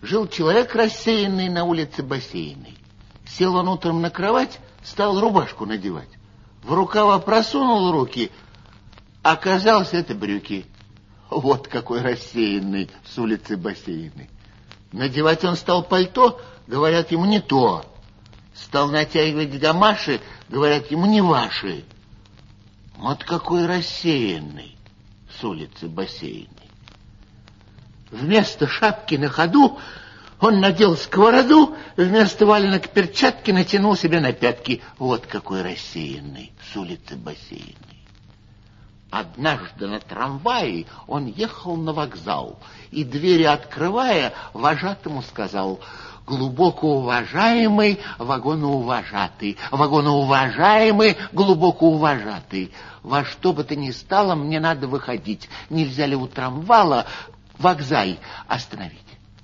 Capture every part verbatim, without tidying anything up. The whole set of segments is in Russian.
Жил человек рассеянный на улице Бассейной. Сел он утром на кровать, стал рубашку надевать. В рукава просунул руки, оказалось, это брюки. Вот какой рассеянный с улицы Бассейной. Надевать он стал пальто, говорят ему, не то. Стал натягивать гамаши, говорят ему, не ваши. Вот какой рассеянный с улицы Бассейной. Вместо шапки на ходу он надел сковороду, вместо валенок перчатки натянул себе на пятки. Вот какой рассеянный с улицы Бассейной. Однажды на трамвае он ехал на вокзал и, двери открывая, вожатому сказал: глубоко уважаемый вагоноуважатый, вагоноуважаемый глубоко уважатый, во что бы то ни стало, мне надо выходить. Нельзя ли у трамвала вокзай остановить?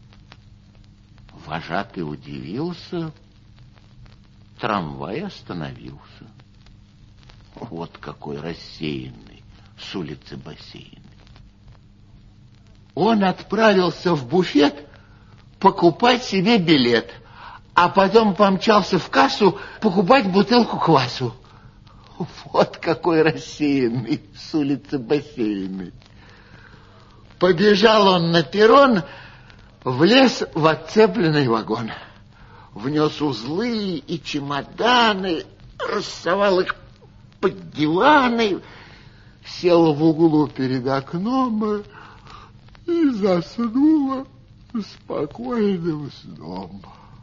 Вожатый удивился, трамвай остановился. Вот какой рассеянный с улицы Бассейной. Он отправился в буфет покупать себе билет, а потом помчался в кассу покупать бутылку квасу. Вот какой рассеянный с улицы Бассейной. Побежал он на перрон, влез в отцепленный вагон, внес узлы и чемоданы, рассовал их под диваны, сел в углу перед окном и заснула спокойным сном.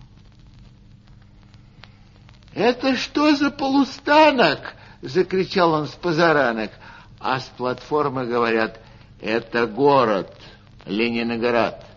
«Это что за полустанок?» — закричал он с позаранок. А с платформы говорят: «Это город, Ленинград».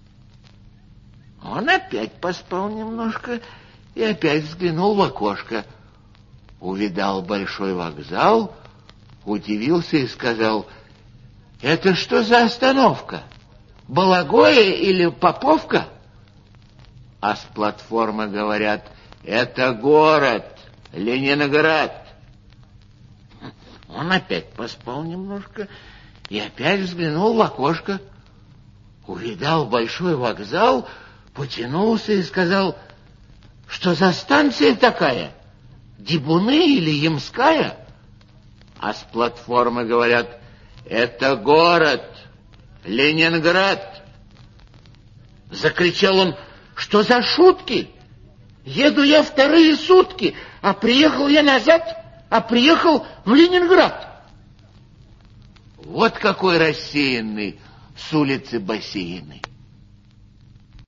Он опять поспал немножко и опять взглянул в окошко. Увидал большой вокзал, удивился и сказал: «Это что за остановка? Балагоя или Поповка?» А с платформы говорят: «Это город, Ленинград». Он опять поспал немножко и опять взглянул в окошко. Увидал большой вокзал, потянулся и сказал: «Что за станция такая? Дебуны или Ямская?» А с платформы говорят: «Это город, Ленинград». Закричал он: «Что за шутки? Еду я вторые сутки, а приехал я назад, а приехал в Ленинград». Вот какой рассеянный с улицы Бассейной.